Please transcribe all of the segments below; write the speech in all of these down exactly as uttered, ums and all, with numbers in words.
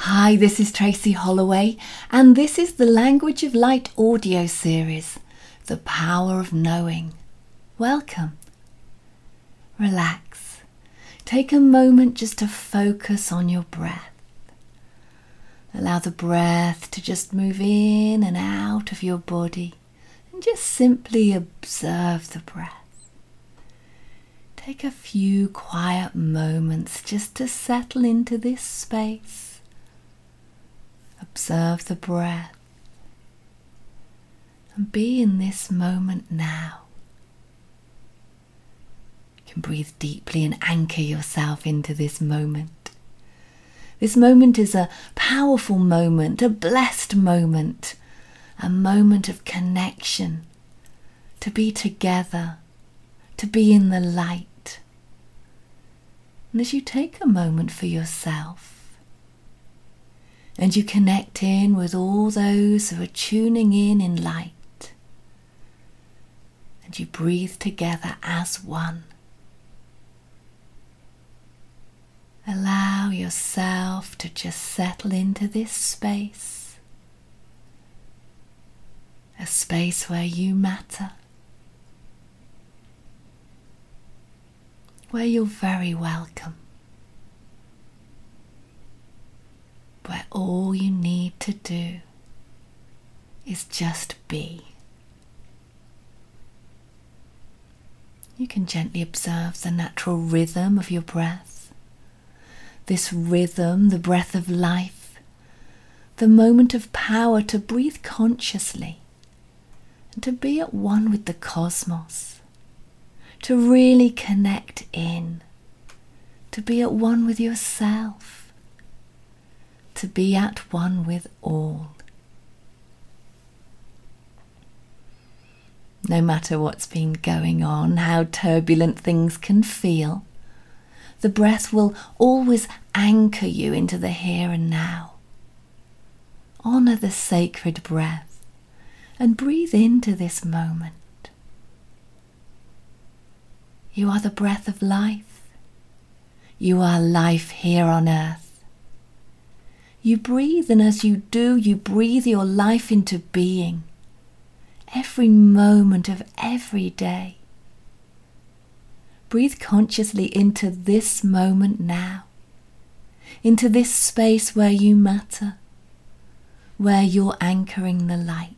Hi, this is Tracy Holloway, and this is the Language of Light audio series, The Power of Knowing. Welcome. Relax. Take a moment just to focus on your breath. Allow the breath to just move in and out of your body, and just simply observe the breath. Take a few quiet moments just to settle into this space. Observe the breath and be in this moment now. You can breathe deeply and anchor yourself into this moment. This moment is a powerful moment, a blessed moment, a moment of connection, to be together, to be in the light. And as you take a moment for yourself, and you connect in with all those who are tuning in in light, and you breathe together as one, allow yourself to just settle into this space, a space where you matter, where you're very welcome, where all you need to do is just be. You can gently observe the natural rhythm of your breath, this rhythm, the breath of life, the moment of power to breathe consciously and to be at one with the cosmos, to really connect in, to be at one with yourself, to be at one with all. No matter what's been going on, how turbulent things can feel, the breath will always anchor you into the here and now. Honour the sacred breath and breathe into this moment. You are the breath of life. You are life here on earth. You breathe, and as you do, you breathe your life into being, every moment of every day. Breathe consciously into this moment now, into this space where you matter, where you're anchoring the light.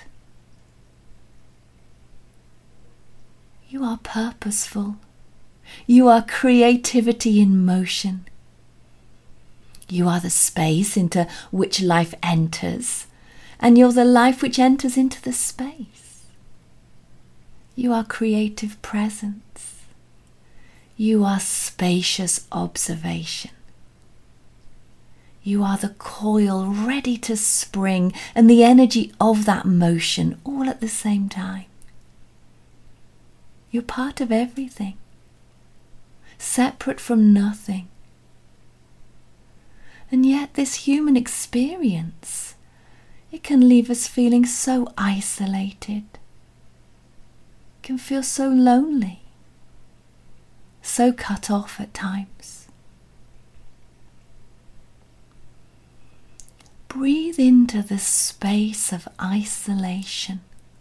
You are purposeful. You are creativity in motion. You are the space into which life enters, and you're the life which enters into the space. You are creative presence. You are spacious observation. You are the coil ready to spring, and the energy of that motion all at the same time. You're part of everything, separate from nothing. And yet this human experience, it can leave us feeling so isolated, can feel so lonely, so cut off at times. Breathe into the space of isolation,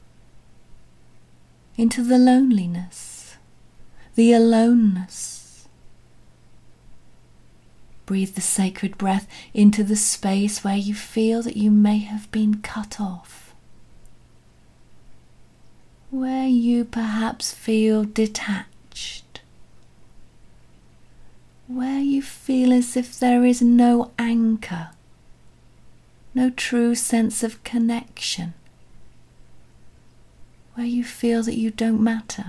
into the loneliness, the aloneness. Breathe the sacred breath into the space where you feel that you may have been cut off, where you perhaps feel detached, where you feel as if there is no anchor, no true sense of connection, where you feel that you don't matter.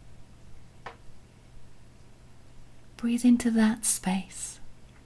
Breathe into that space.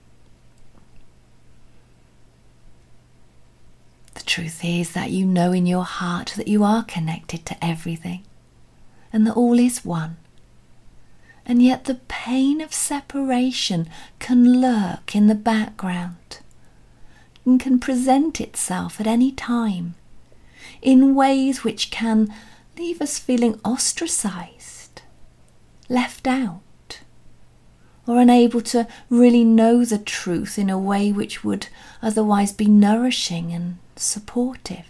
The truth is that you know in your heart that you are connected to everything and that all is one. And yet the pain of separation can lurk in the background and can present itself at any time in ways which can leave us feeling ostracized, left out, or unable to really know the truth in a way which would otherwise be nourishing and supportive.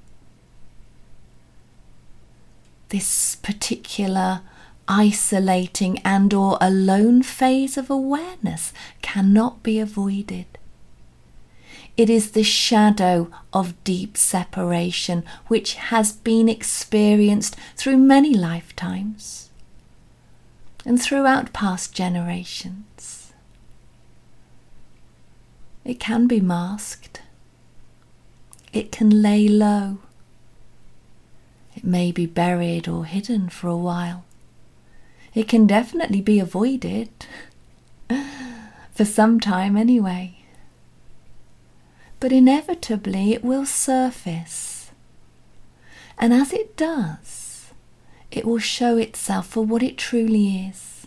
This particular isolating and or alone phase of awareness cannot be avoided. It is the shadow of deep separation which has been experienced through many lifetimes and throughout past generations. It can be masked. It can lay low. It may be buried or hidden for a while. It can definitely be avoided, for some time anyway. But inevitably it will surface. And as it does, it will show itself for what it truly is.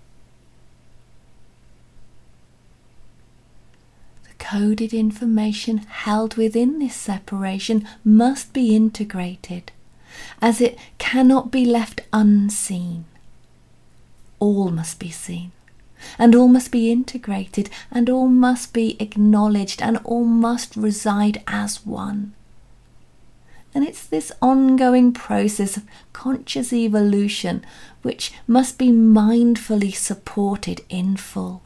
The coded information held within this separation must be integrated, as it cannot be left unseen. All must be seen, and all must be integrated, and all must be acknowledged, and all must reside as one. And it's this ongoing process of conscious evolution which must be mindfully supported in full.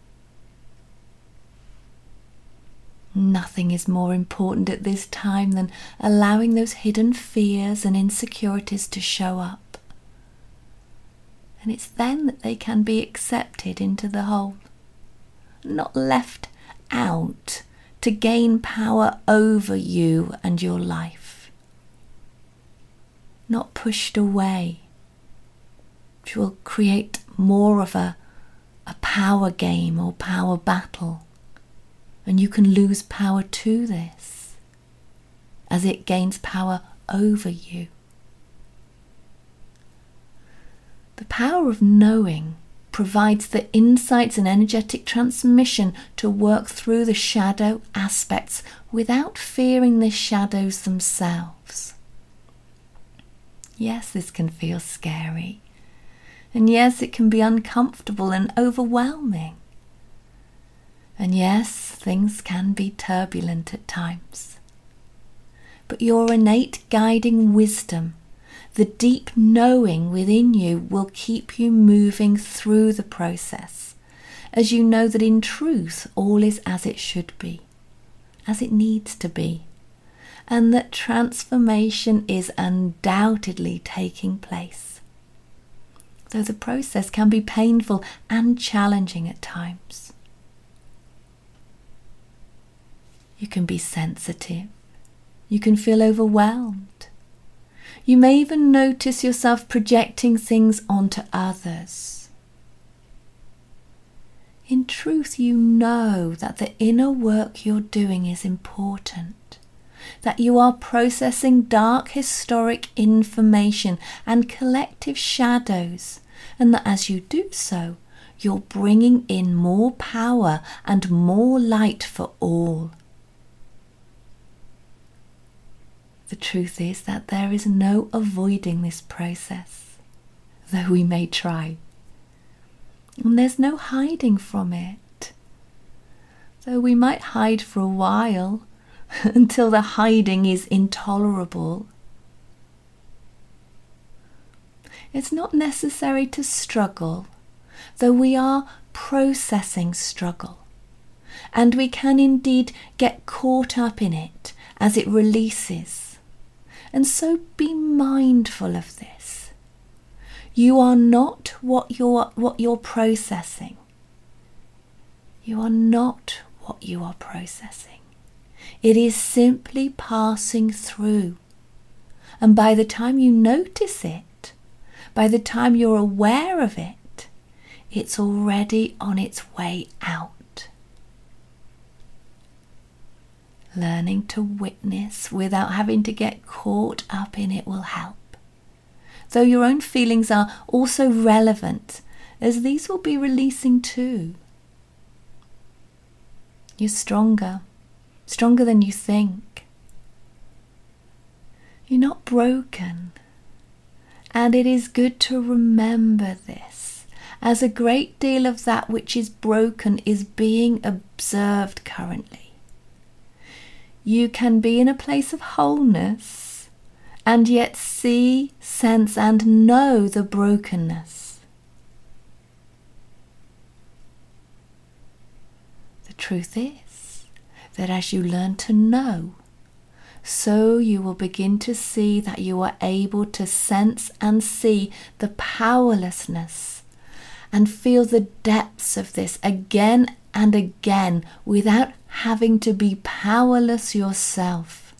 Nothing is more important at this time than allowing those hidden fears and insecurities to show up. And it's then that they can be accepted into the whole, not left out to gain power over you and your life, not pushed away, which will create more of a, a power game or power battle, and you can lose power to this as it gains power over you. The power of knowing provides the insights and energetic transmission to work through the shadow aspects without fearing the shadows themselves. Yes, this can feel scary. And yes, it can be uncomfortable and overwhelming. And yes, things can be turbulent at times. But your innate guiding wisdom, the deep knowing within you, will keep you moving through the process, as you know that in truth all is as it should be, as it needs to be, and that transformation is undoubtedly taking place, though the process can be painful and challenging at times. You can be sensitive. You can feel overwhelmed. You may even notice yourself projecting things onto others. In truth, you know that the inner work you're doing is important, that you are processing dark historic information and collective shadows, and that as you do so, you're bringing in more power and more light for all. The truth is that there is no avoiding this process, though we may try. And there's no hiding from it, though we might hide for a while until the hiding is intolerable. It's not necessary to struggle, though we are processing struggle, and we can indeed get caught up in it as it releases. And so be mindful of this. You are not what you're, what you're processing. You are not what you are processing. It is simply passing through. And by the time you notice it, by the time you're aware of it, it's already on its way out. Learning to witness without having to get caught up in it will help, though your own feelings are also relevant, as these will be releasing too. You're stronger, stronger than you think. You're not broken, and it is good to remember this as a great deal of that which is broken is being observed currently. You can be in a place of wholeness and yet see, sense and know the brokenness. The truth is that as you learn to know, so you will begin to see that you are able to sense and see the powerlessness and feel the depths of this again and again without having to be powerless yourself.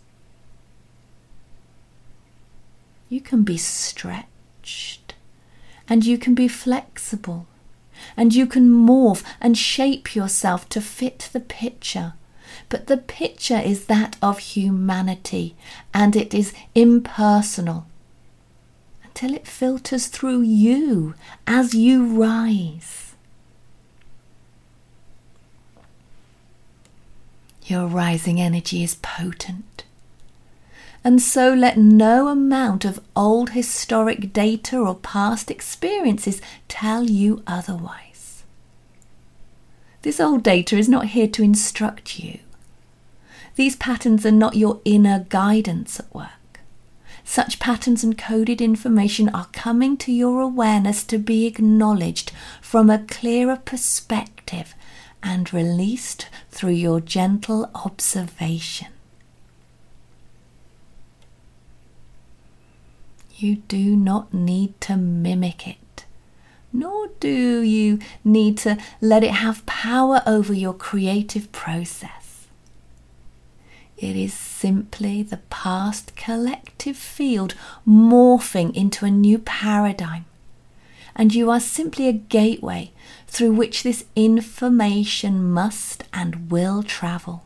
You can be stretched and you can be flexible and you can morph and shape yourself to fit the picture. But the picture is that of humanity, and it is impersonal until it filters through you as you rise. Your rising energy is potent, and so let no amount of old historic data or past experiences tell you otherwise. This old data is not here to instruct you. These patterns are not your inner guidance at work. Such patterns and coded information are coming to your awareness to be acknowledged from a clearer perspective and released through your gentle observation. You do not need to mimic it, nor do you need to let it have power over your creative process. It is simply the past collective field morphing into a new paradigm, and you are simply a gateway through which this information must and will travel.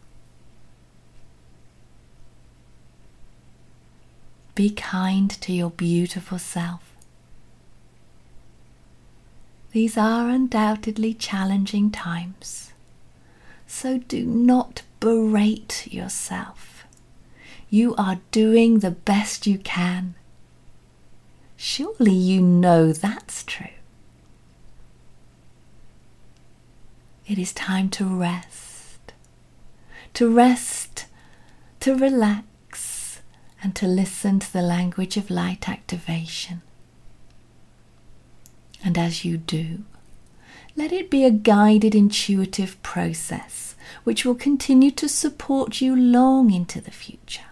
Be kind to your beautiful self. These are undoubtedly challenging times, so do not berate yourself. You are doing the best you can. Surely you know that's true. It is time to rest, to rest, to relax, and to listen to the language of light activation. And as you do, let it be a guided, intuitive process which will continue to support you long into the future.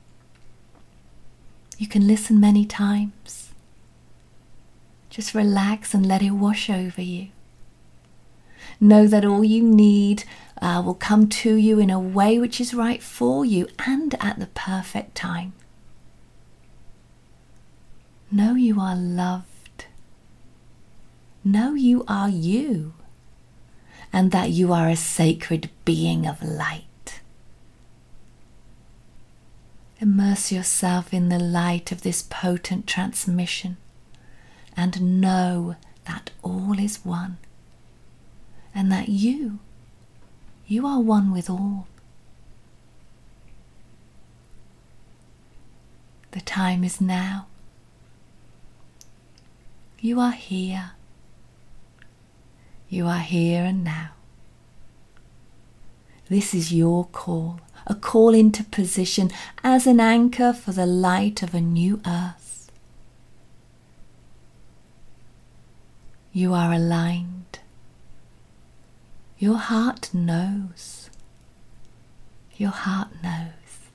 You can listen many times. Just relax and let it wash over you. Know that all you need uh, will come to you in a way which is right for you and at the perfect time. Know you are loved. Know you are you, and that you are a sacred being of light. Immerse yourself in the light of this potent transmission and know that all is one, and that you, you are one with all. The time is now. You are here. You are here and now. This is your call, a call into position as an anchor for the light of a new earth. You are aligned. Your heart knows. Your heart knows.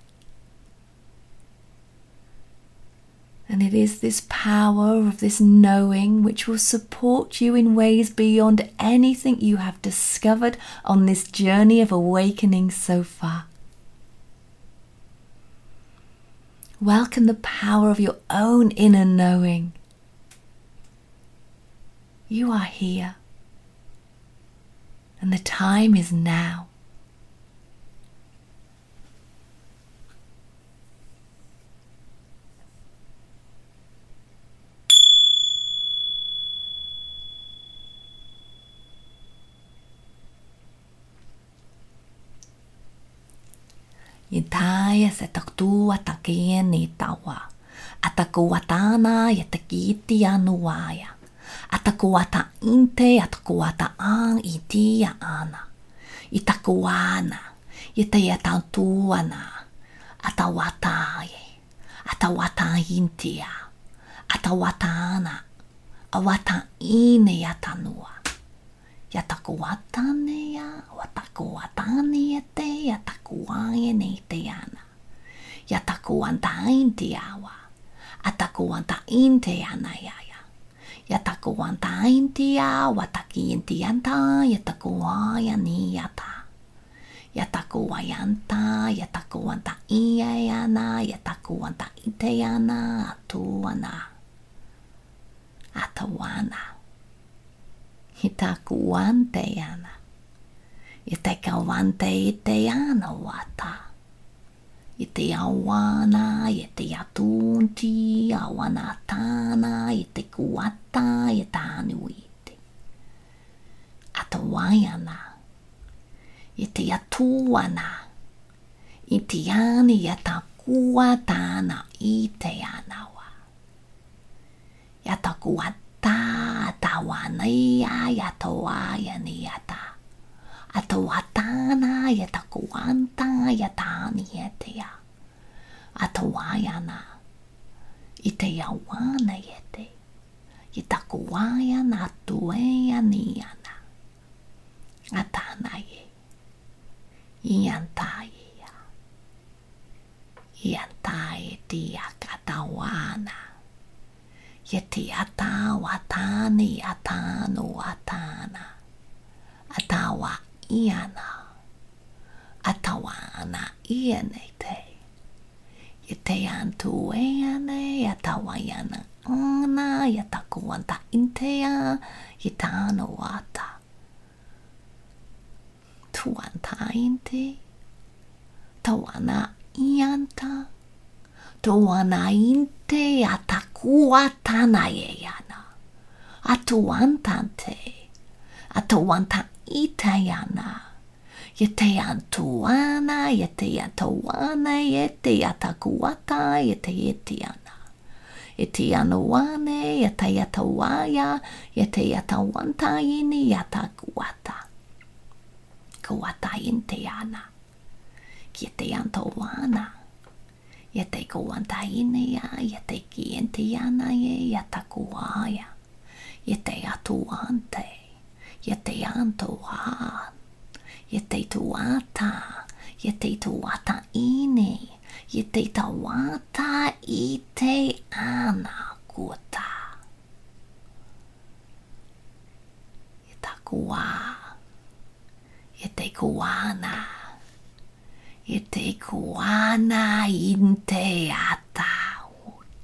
And it is this power of this knowing which will support you in ways beyond anything you have discovered on this journey of awakening so far. Welcome the power of your own inner knowing. You are here, and the time is now. Yintaya se taktua takia ni tawa. Atakuatana yatakiti anuaya. Atakuata inte, atakuata ang itia ana. Itakuana, itayataan tuana, atawataye, atawata intia, atawatana, awata ine yatanua. Yatakuatane ya, watakuatane yate, yatakuaye ne teana. Yatakuanta intiawa, atakuanta inteana yaya. Yatakuanta intia, wataki intianta, yatakuaya ni yata. Yatakuayanta, yatakuanta iyayana, yatakuanta inteana, atuana. Atawana. Itakuanteana. Itekawante iteana wata. Ite awana, ite atunti, awana tana, ite kuata, itanu ite. Atawayana. Ite atuana. Ite ani yatakuatana ite anawa. Yatakuata, atawana ya, yatawaya ni yata. Atawatana, yatakuanta, yatani yetea. Atawayana. Iteyawana yete. Itakuayana, atueya niyana. Atanaye. Iyantaye ya. Iyantaye tiya katawana. Yeti atawatani, atanu, atana. Atawa iana. Atawana ianete. Yete antueane, atawayana ana, yatakuanta intea, yitano wata. Tuanta inte. Tawana ianta. Tawana inte, atakuatana yeyana. Atuantante. Atawanta itayana. Yete antuana, yete atawana, yete atakuata, yete yetiana. Yete anuane, yete yatawaya, yete yatawanta ini yatakuata. Kuata inteyana. Yete antawana. Yete kuanta inia, yete kientiana ye yatakuaya. Yete atuante. Yete antoan. Yete tuata. Yete tuata ini. Yete tawata ite ana kuta. Yetakua. Yete kuana. Yete kuana inte ataut.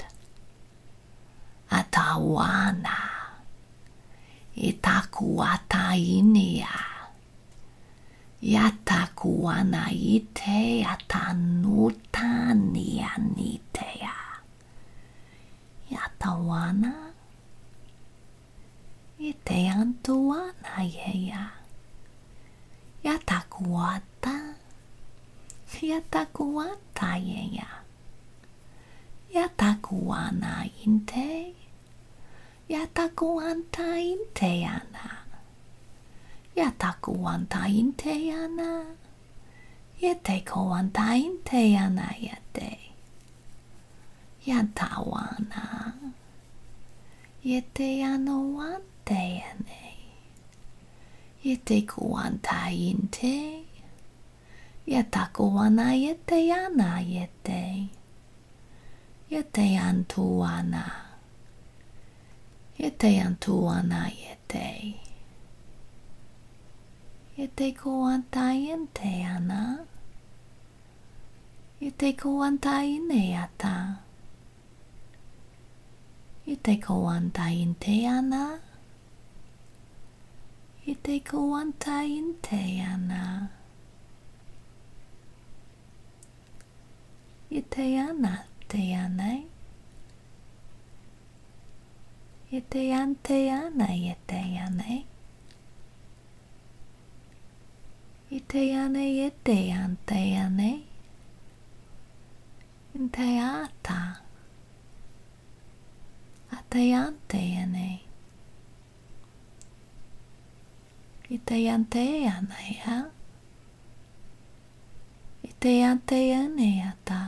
Atawana. Itakuata inia. Yatakuana ite atanuta nianitea. Yatawana. Ite antuana yeya. Yatakuata. Yatakuata yeya. Yatakuana inte. Yatakuanta inteana. Yatakuanta inteana. Yetekuanta inteana yete. Yatawana. Yeteanuanteane. Yetekuanta inte. Yatakuana yeteana yete. Yeteantuana. Yeteantuana yete. Yetekuanta yenteana. Yetekuanta ineata. Yetekuanta inteana. Yetekuanta inteana. Yeteana teane. Yeteanteana yeteane. Yeteane yeteanteane. Inteata. Ateanteane. I te ante ana ia. I te ante ane ata.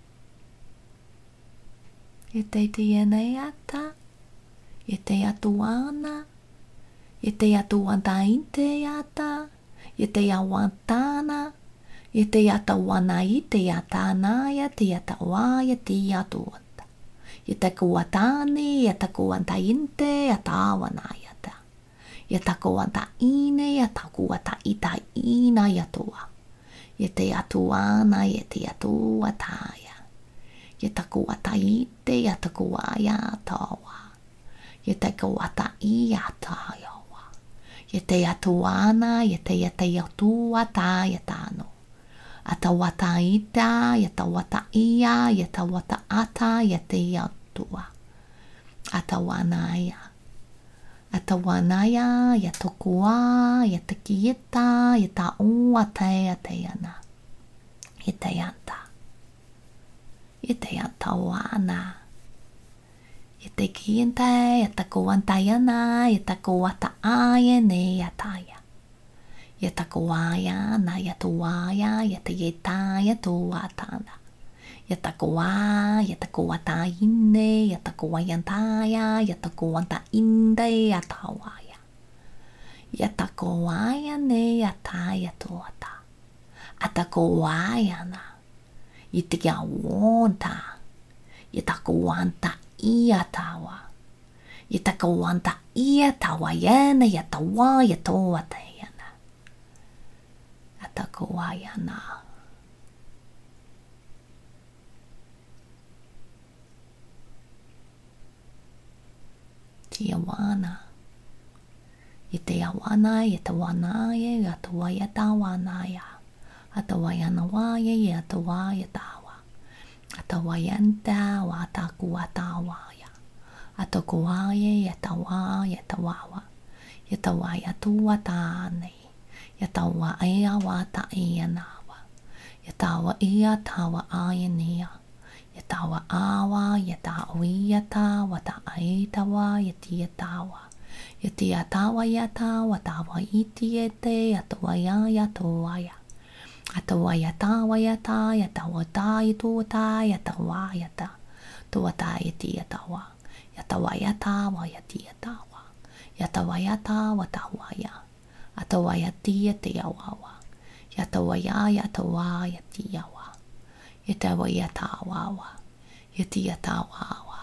I te te ane ata. I te atuana. I te atuanta inte ata. I te awantana. I te atawana i te atana ia te atawa ia te atuanta. I te kuatani, i te kuanta inte, i te awana ia ta. I te kuanta ine, i te kuata ita ina ia tua. I te atuana, i te atuataia. I te kuata ite, i te kuaia tawa. I te kuata i ataioa. I te atuana, i te i te atuata i tano. Ata wata ita, ata wata ia, ata wata ata, ata atua. Ata wanaya. Ata wanaya, ata kua, ata kieta, ata o, ata ata ana. Ita anta. Ita anta wana. Ita kienta, ata kuanta yana, ata kuata aya ne ataya. Yata kuaya na yata waya yata yeta yata watana yata kuwa yata kuata ine yata kuayantaya yata kuanta inde yata waya yata kuaya ne yata yata wata ata kuaya na yata yawonta yata kuanta iatawa yata kuanta iatawa yana yata wa yata wata Takawayana. Tiawana. Itiawana, itawana, yatawaya tawanaya. Atawayana waya, yatawaya tawa. Atawayanta, watakuatawaya. Atakuwaya, yatawa, yatawawa. Yatawaya tuwatane. Yatawa ea wata ea nawa. Yatawa ea tawa aya nea. Yatawa awa, yatawa yata, wata aetawa, yati yatawa. Yati yatawa yata, watawa iti ete, yatawa ya yatawa ya. Atawa yatawa yata, yatawa ta ituta, yatawa yata. Tuwata yati yatawa. Yatawa yatawa, yati yatawa. Yatawa yata, watawa ya. Atawaya tia te awawa. Yatawaya yatawa yati yawa. Yatawaya tawawa. Yati yatawawa.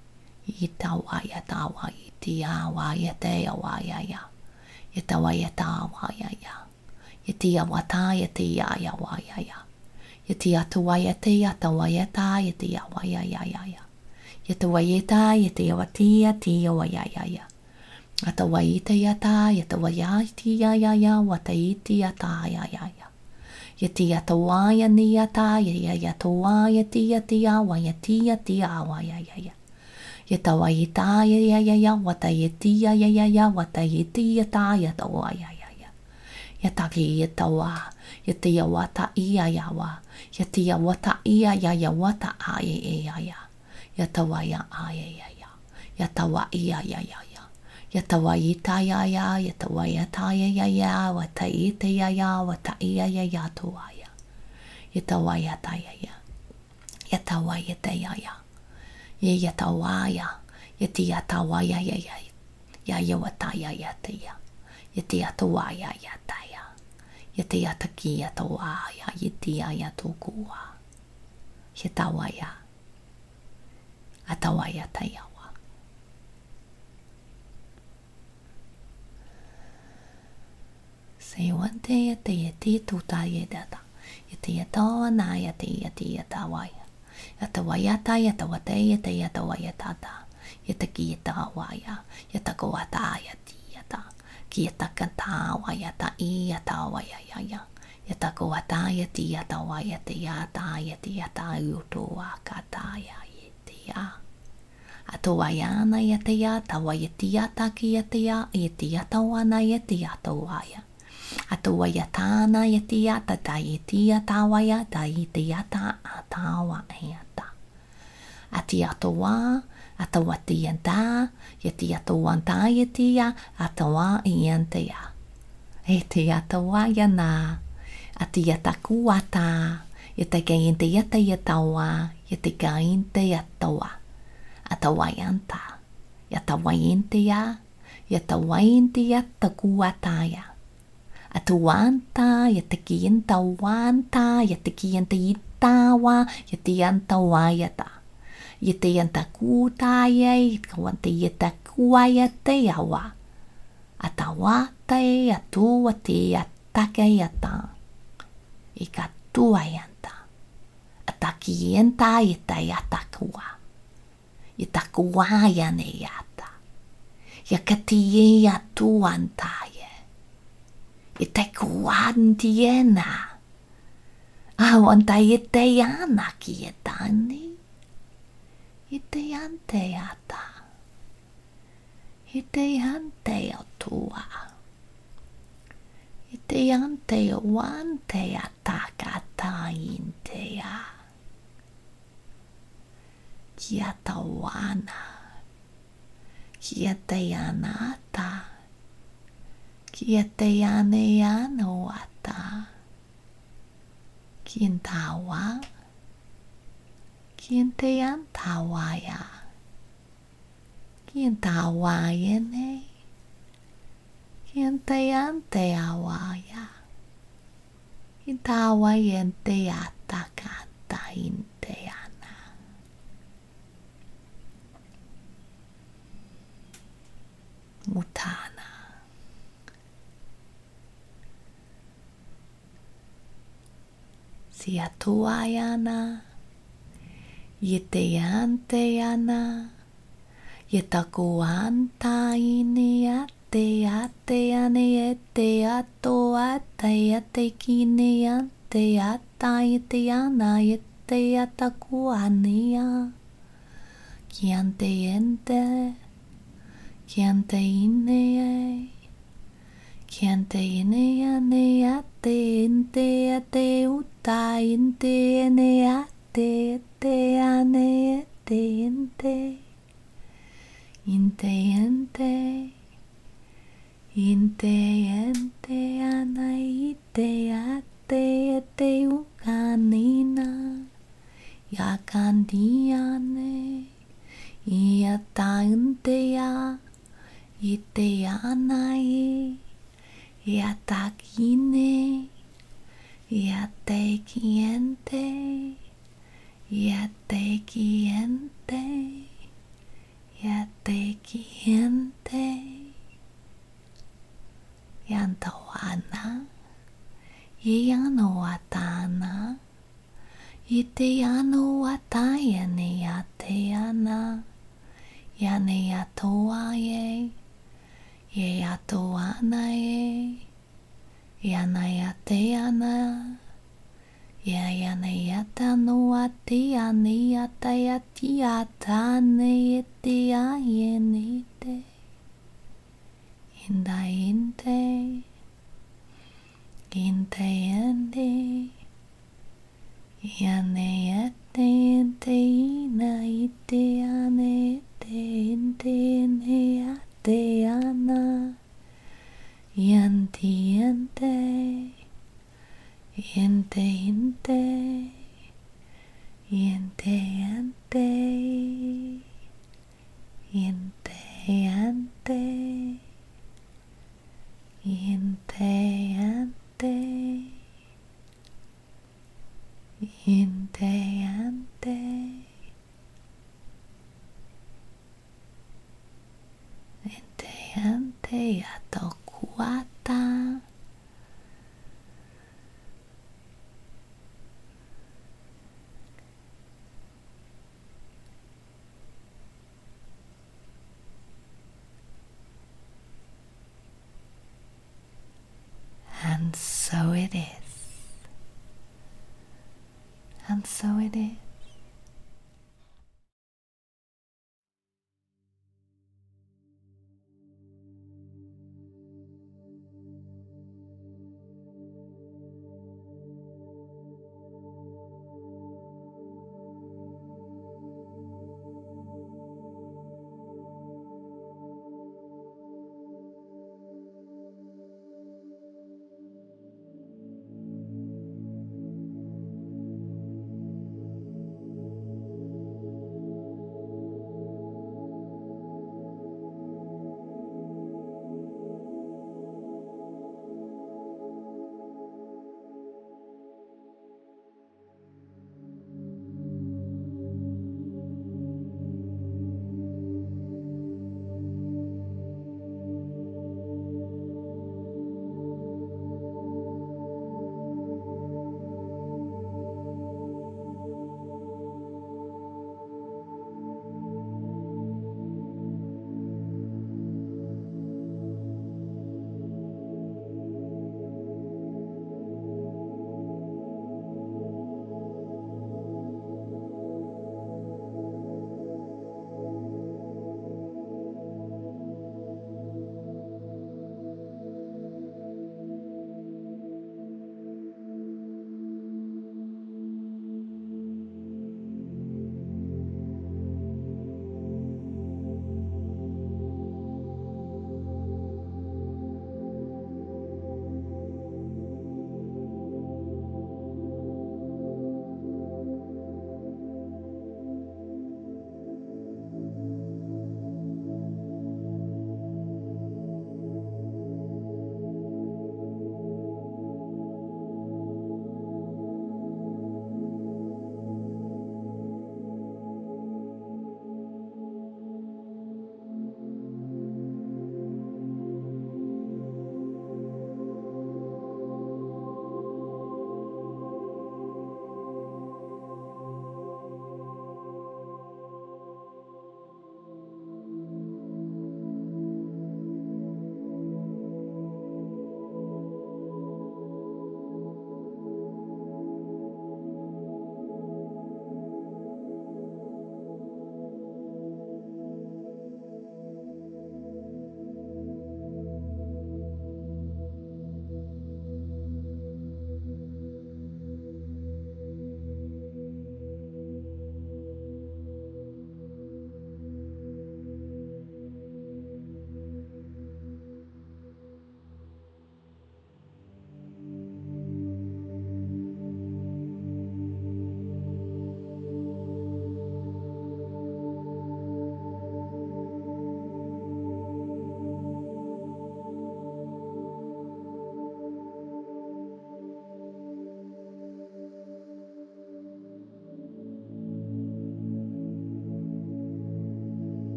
Yatawaya tawa yati yawa yate yawaya ya. Yatawaya tawaya ya. Yati yawata yati ya yawaya ya. Yati yatawaya te yatawaya ta yati yawaya ya ya ya. Yatawaya ta yati yawati yati yawaya ya ya. Atawaita yata, yatawaya iti ya ya ya, wataiti yata ya ya ya. Yati yatawaya ni yata, ya yatawaya ti yati ya, wayati yati ya, waya ya ya. Yatawayita ya ya ya ya, watayiti ya ya ya ya, watayiti yata yatawaya ya ya. Yataki yatawa, yati ya wata iya ya wa, yati ya wata iya ya ya wata aye ya ya. Yatawaya aye ya ya, yatawa iya ya ya. Yatawayita ya ya, yatawayata ya ya ya, wataita ya ya, wataia ya ya tuwaya. Yatawayata ya ya, yatawayata ya ya. Ye yatawaya, yati yatawaya ya ya, ya ya wataya ya te ya. Yati yatawaya ya ta ya. Yati yataki yatawaya, yati ya ya tukuwa. Yatawaya, atawayata ya. Se wante yate yate tuta yedata. Yate yata na yate yate yata waya. Yata wayata yata wate yate yata wayatata. Yata ki yata waya. Yata kawata yati yata. Ki yata kanta wayata i yata waya ya. Yata kawata yati yata wayate yata yati yata yuto wakata ya yate ya. Ato wayana yate yata wayati yata ki yate ya. Yati yata wana yati yata waya. Atawayatana yatiyata ta yatiyatawaya ta yatiyata atawa ayata. Atiatawa atawatiyanta yatiyatawanta yatiya atawa iyanteya. e te ata waiana, a te ata kuata, e te kei te ata i atawa, e te kain te atawa, a ta waianta, e ta waiente ya, e ta waiente ya ta kuata ya, a tu wanta, e te kienta wanta, e te kienta itawa, e te anta waiata, e te anta kuta ya, e te wante e te kuaiate yawa, a ta wata e a tu te ataka e ata, e ka tuaianta, a ta kienta e ta atakua, e ta kuaia ne yata, e ka tie a tuanta ye, e te kuanti e na, a wanta e te ana ki e tani, e te ante ata, e te ante o tua, e te ante o wante ataka ta inte ya, ki ata wana, ki ata yana ata, ki ata yane yana ata, ki entawa, ki ente antawa ya, ki entawa yene, ki ente ante awa ya, ki entawa yente ataka ta inte yana. Mutana. Si atua yana, ye te ante yana, ye taku anta ini ate ate ane e te ato ata e ate kine ante ata e te ana e te ataku ania, ki ante ente, ki ante ine e, ki ante ine ane ate ente ate uta ente ene ate ete ane ete ente, inte ente, inte ente ana ite ate ete ukanina, yakandiane, ia tainte ya, ite anai, ia takine, ia te kiente, ia te kiente, ia te kiente, ianta wana, iano watana, ite ano watayane ate ana, yane atoa ye, ye atoana ye, yana yate ana, ya yana yata no ate ane yata yati yata ne yete ayene te, inda inte, inte ende, yane yete ente ina ite ane te ente ne ate ana, yanti ente, ente ente, ente ente, ente ente, ente ente, ente ente, ente ente yatokuata. And so it is. And so it is.